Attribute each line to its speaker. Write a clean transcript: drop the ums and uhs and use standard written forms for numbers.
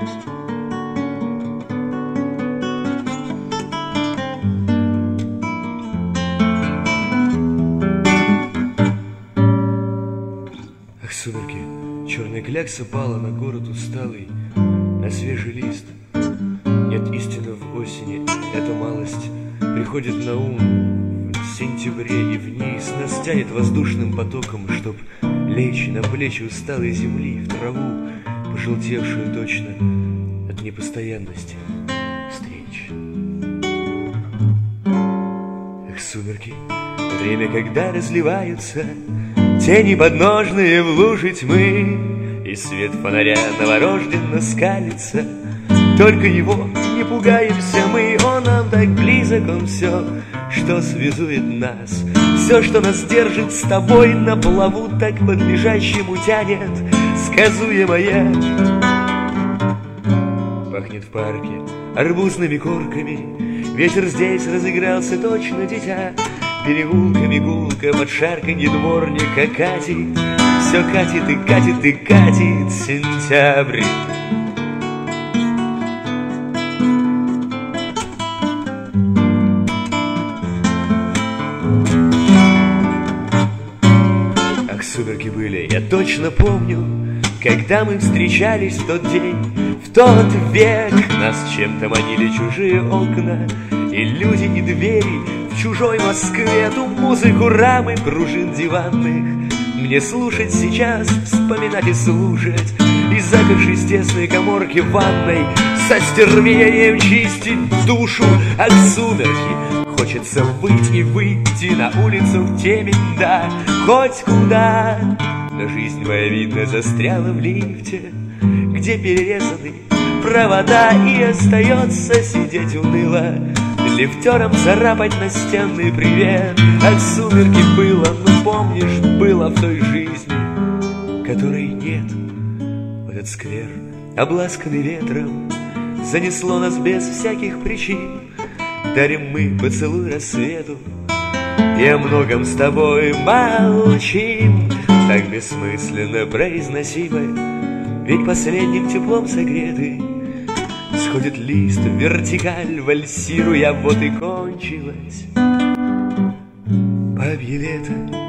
Speaker 1: Ах, сумерки, черная клякса пала на город усталый, на свежий лист. Нет истины в осени, эта малость приходит на ум в сентябре, и вниз нас тянет воздушным потоком, чтоб лечь на плечи усталой земли, в траву, пожелтевшую точно от непостоянности встреч. Эх, сумерки, время, когда разливаются тени подножные в луже тьмы, и свет фонаря новорожденно скалится. Только его не пугаемся мы, он нам так близок, он все, что связует нас, все, что нас держит с тобой на плаву, так под лежащему тянет сказуемое. Пахнет в парке арбузными корками, ветер здесь разыгрался точно дитя. Переулками гулко под шарканье дворника катит, все катит и катит и катит сентябрь. Ах, сумерки были, я точно помню, когда мы встречались в тот день, в тот век. Нас чем-то манили чужие окна и люди, и двери. В чужой Москве ту музыку рамы пружин диванных мне слушать сейчас, вспоминать и слушать, и запершись в тесной каморке в ванной, со стервением чистить душу. Ах, сумерки, хочется выйти и выйти на улицу в темень, да, хоть куда. Но жизнь моя, видно, застряла в лифте, где перерезаны провода, и остается сидеть уныло, лифтером царапать настенный привет. Ах, сумерки, было, ну помнишь, было в той жизни, которой нет. В этот сквер, обласканный ветром, занесло нас без всяких причин. Дарим мы поцелуй рассвету и о многом с тобой молчим. Так бессмысленно произносимое, ведь последним теплом согреты сходит лист в вертикаль, вальсируя, вот и кончилось бабье лето.